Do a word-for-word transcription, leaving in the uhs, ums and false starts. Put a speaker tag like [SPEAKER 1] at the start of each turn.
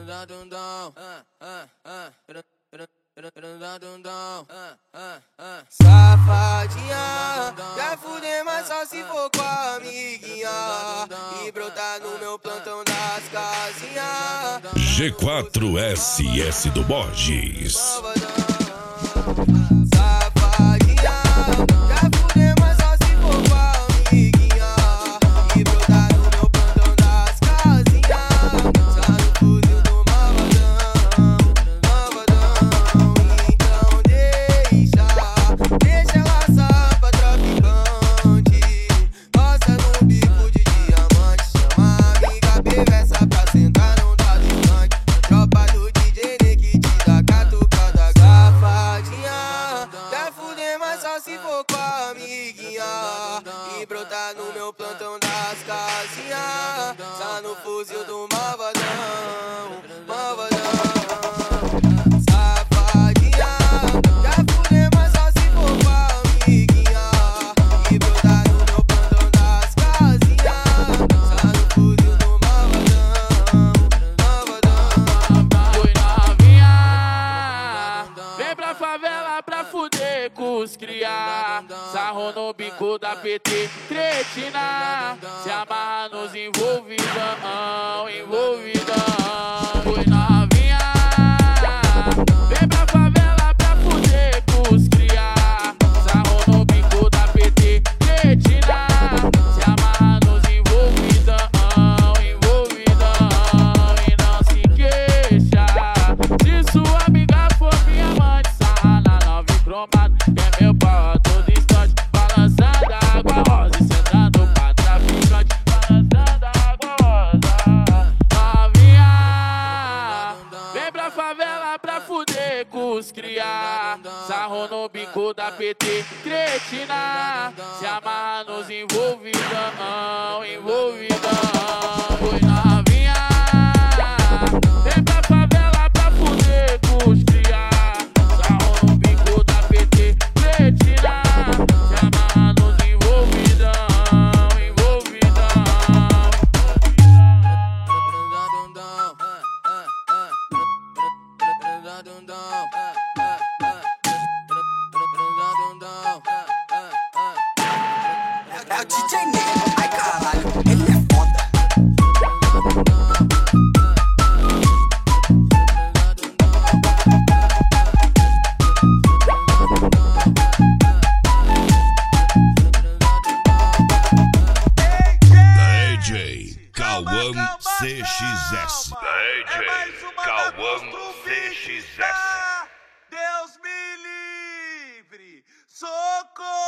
[SPEAKER 1] Safadinha, quer fuder, mas só se for com a amiguinha e brotar no meu plantão das casinhas.
[SPEAKER 2] G quatro S S do Borges.
[SPEAKER 1] Safadinha, quer fuder, mas só se for com a amiguinha e brotar no meu plantão das casinhas. Só no fuzil do malvadão, malvadão. Então deixa, deixa ela só pra traficante. Nossa no bico de diamante, chama a amiga perversa pra sentar, não dá distante. Tropa do D J Nick te dá catucada. Safadinha, quer fuder, mas só se for com a amiguinha e brotar no meu plantão das casinhas. Só no fuzil do malvadão, malvadão. Safadinha, quer fuder, mas só se for com a amiguinha e brotar no meu plantão das casinhas. Só no fuzil do malvadão, malvadão.
[SPEAKER 3] Oi novinha, vem pra favela pra fuder com os cria. Sarro no bico da P T, cretina. Se amarra nos envolvidão, envolvidão. Oi novinha, vem pra favela pra fuder com os cria. Sarro no bico da P T, cretina. Se amarra nos envolvidão, envolvidão. E não se queixa se sua amiga for minha amante. Sarra na nove cromada, é meu pau a todo instante. Balançando a água rosa e sentando pra traficante. Balançando a água rosa. Novinha, vem pra favela pra fuder com os cria. Sarro no bico da P T, cretina. Se amarra nos envolvidão, envolvidão. Oi novinha, vem pra favela pra fuder com os cria. Sarro no bico da P T, cretina. Se amarra nos envolvidão, envolvidão.
[SPEAKER 4] É o D J Negro, ai caralho, ele é foda.
[SPEAKER 2] D J Cauã C X S. D J Cauã C X S.
[SPEAKER 5] Deus me livre! Socorro!